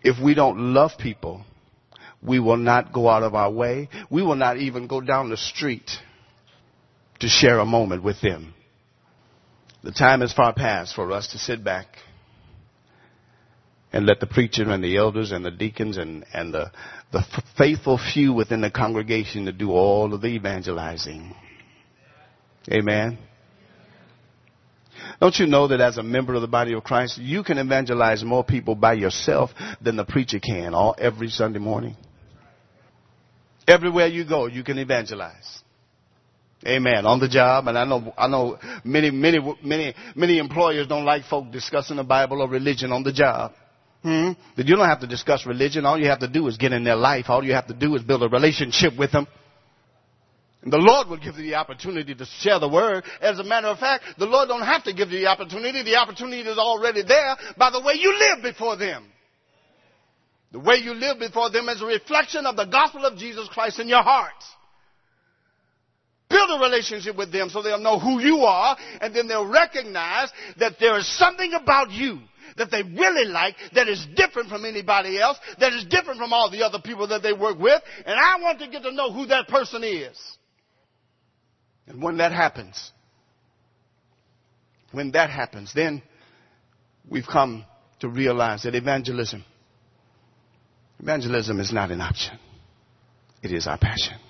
If we don't love people, we will not go out of our way. We will not even go down the street to share a moment with them. The time is far past for us to sit back and let the preacher and the elders and the deacons and the faithful few within the congregation to do all of the evangelizing. Amen. Don't you know that as a member of the body of Christ, you can evangelize more people by yourself than the preacher can every Sunday morning? Everywhere you go, you can evangelize. Amen. On the job, and I know many employers don't like folk discussing the Bible or religion on the job. But you don't have to discuss religion. All you have to do is get in their life. All you have to do is build a relationship with them. And the Lord will give you the opportunity to share the word. As a matter of fact, the Lord don't have to give you the opportunity. The opportunity is already there by the way you live before them. The way you live before them is a reflection of the gospel of Jesus Christ in your heart. Build a relationship with them so they'll know who you are, and then they'll recognize that there is something about you that they really like that is different from anybody else, that is different from all the other people that they work with, and I want to get to know who that person is. And when that happens, then we've come to realize that evangelism is not an option. It is our passion.